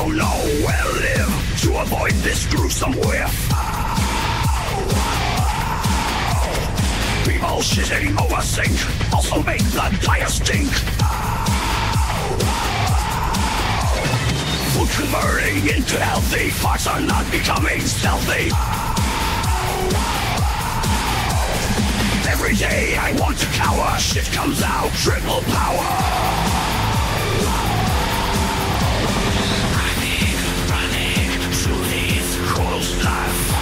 don't know where to live to avoid this gruesome whiff. People shitting over sink also make the tire stink. Food converting into healthy parts are not becoming stealthy. Every day I want to cower, shit comes out, triple power. Running through these cold life.